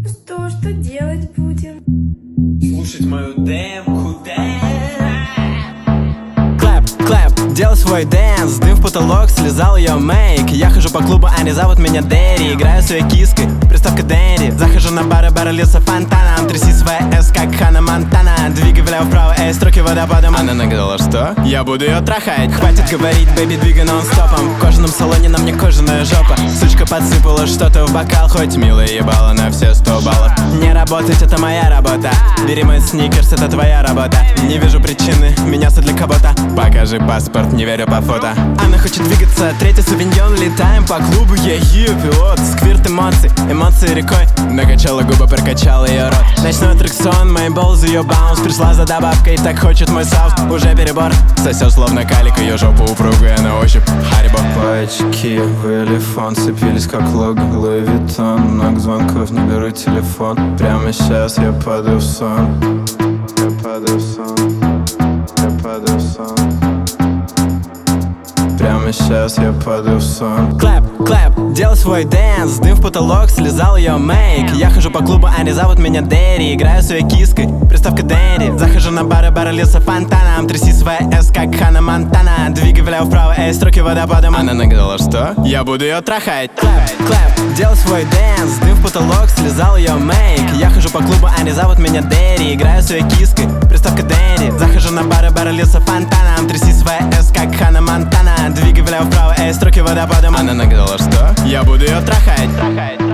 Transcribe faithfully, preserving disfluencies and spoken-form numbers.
Что, что делать будем? Слушать мою демку, Клэп, клэп, делай свой дэнс. Дым в потолок, слезал ее мейк. Я хожу по клубу, они зовут меня Дэри. Играю своей киской, приставка Дэнди. Захожу на бары, бары льются фонтаном. Тряси свои эс, как Ханна Монтана. Двигай влево-вправо, эй, строки водопадом. Она нагадала, что? Я буду ее трахать. Хватит говорить, бэби, двигай нон-стопом. В кожаном салоне на мне кожаная жопа. Сучка подсыпала что-то в бокал. Хоть милая ебала на все сто баллов. Не работать, это моя работа. Бери мой сникерс, это твоя работа. Не вижу причины меняться для кого-то. Покажи паспорт, не верю по фото. Она хочет двигаться, третий сувеньон. Летаем по клубу, я yeah, пилот. Сквирт эмоций, эмоции рекой. Накачала губы, прокачала ее рот. Ночной аттракцион, мои баллз, ее баунс. Пришла за добавкой, так хочет мой саус. Уже перебор, сосет словно калик. Ее жопу упругая на ощупь Харибо. Пачки в элефон цепились как лого Луи Виттон. Много звонков, не беру телефон. Прямо сейчас я падаю в сон. Я падаю в сон. Я падаю в сон. Прямо сейчас я падаю в сон. Клэп, клэп, делай свой дэнс. Дым в потолок, слезал ее мейк. Я хожу по клубу, они зовут меня Дэри. Играю своей киской, приставка Дэнди. Захожу на бары, бары льются фонтаном. Тряси свои эс, как Ханна Монтана. Двигай влево-вправо, эй, строки водопадом. Она нагадала, что? Я буду ее трахать. Клэп, клэп, делай свой дэнс. Дым в потолок, слезал ее мейк. Я хожу по клубу, они зовут меня Дэри. Играю своей киской, приставка Дэнди. Захожу на бары, бары льются фонтаном. Тряси свои эс, как Ханна Монтана. Двигай влево-вправо, эй, строки водопадом. Она нагадала, что? Я буду ее трахать.